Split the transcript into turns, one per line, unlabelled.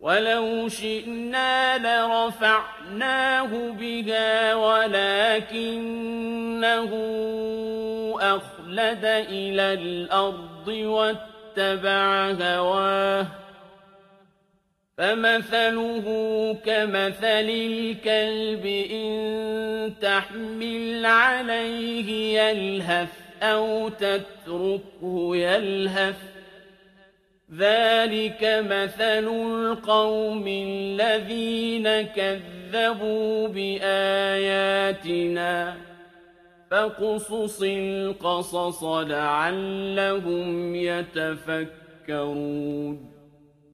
وَلَوْ شِئْنَا لَرَفَعْنَاهُ بِهَا وَلَٰكِنَّهُ أَخْلَدَ إِلَى الْأَرْضِ وَاتَّبَعَ هَوَاهُ فَمَثَلُهُ كَمَثَلِ الْكَلْبِ إِن تَحْمِلْ عَلَيْهِ يَلْهَثْ أَوْ تَتْرُكْهُ يَلْهَث ۚ ذَٰلِكَ مَثَلُ الْقَوْمِ الَّذِينَ كَذَّبُوا بِآيَاتِنَا ۚ فَاقْصُصِ الْقَصَصَ لَعَلَّهُمْ يَتَفَكَّرُونَ